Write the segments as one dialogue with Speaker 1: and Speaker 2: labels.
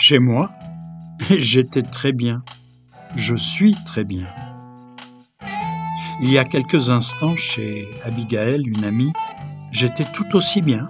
Speaker 1: Chez moi, j'étais très bien. Je suis très bien. Il y a quelques instants, chez Abigail, une amie, j'étais tout aussi bien.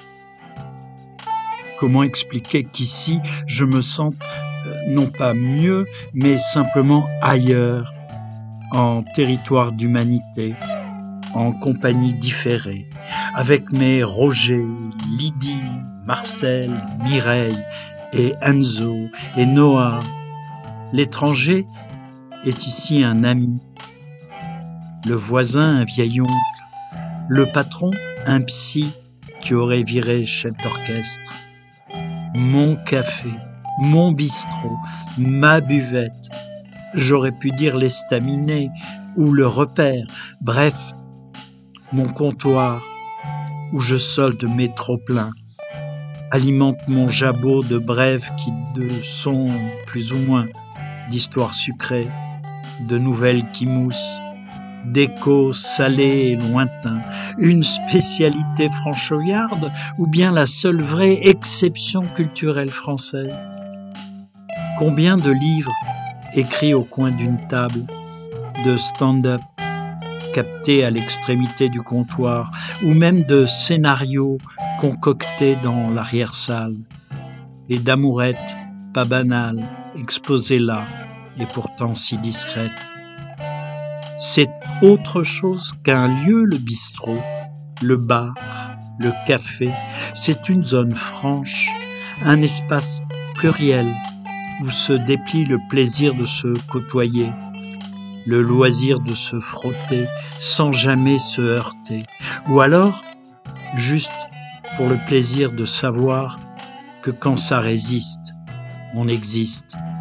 Speaker 1: Comment expliquer qu'ici, je me sente non pas mieux, mais simplement ailleurs, en territoire d'humanité, en compagnie différée, avec mes Roger, Lydie, Marcel, Mireille et Enzo et Noah. L'étranger est ici un ami, le voisin un vieil oncle, le patron un psy qui aurait viré chef d'orchestre. Mon café, mon bistrot, ma buvette, j'aurais pu dire l'estaminet ou le repère, bref, mon comptoir où je solde mes trop-pleins, alimente mon jabot de brèves qui sont plus ou moins d'histoires sucrées, de nouvelles qui moussent, d'échos salés et lointains, une spécialité franchouillarde ou bien la seule vraie exception culturelle française. Combien de livres écrits au coin d'une table, de stand-up captés à l'extrémité du comptoir, ou même de scénarios concoctés dans l'arrière-salle, et d'amourettes pas banales, exposées là, et pourtant si discrètes. C'est autre chose qu'un lieu, le bistrot, le bar, le café. C'est une zone franche, un espace pluriel où se déplie le plaisir de se côtoyer, le loisir de se frotter sans jamais se heurter, ou alors juste pour le plaisir de savoir que quand ça résiste, on existe.